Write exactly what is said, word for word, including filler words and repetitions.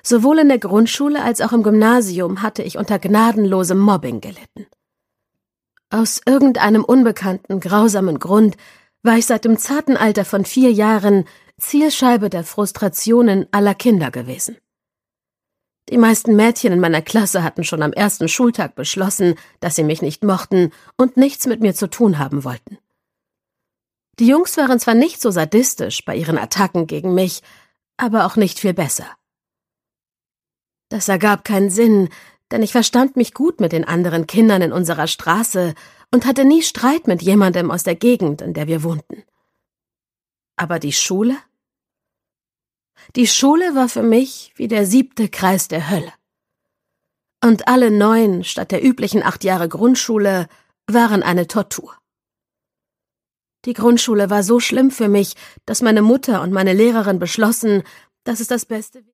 Sowohl in der Grundschule als auch im Gymnasium hatte ich unter gnadenlosem Mobbing gelitten. Aus irgendeinem unbekannten, grausamen Grund war ich seit dem zarten Alter von vier Jahren Zielscheibe der Frustrationen aller Kinder gewesen. Die meisten Mädchen in meiner Klasse hatten schon am ersten Schultag beschlossen, dass sie mich nicht mochten und nichts mit mir zu tun haben wollten. Die Jungs waren zwar nicht so sadistisch bei ihren Attacken gegen mich, aber auch nicht viel besser. Das ergab keinen Sinn, denn ich verstand mich gut mit den anderen Kindern in unserer Straße und hatte nie Streit mit jemandem aus der Gegend, in der wir wohnten. Aber die Schule? Die Schule war für mich wie der siebte Kreis der Hölle. Und alle neun statt der üblichen acht Jahre Grundschule waren eine Tortur. Die Grundschule war so schlimm für mich, dass meine Mutter und meine Lehrerin beschlossen, dass es das Beste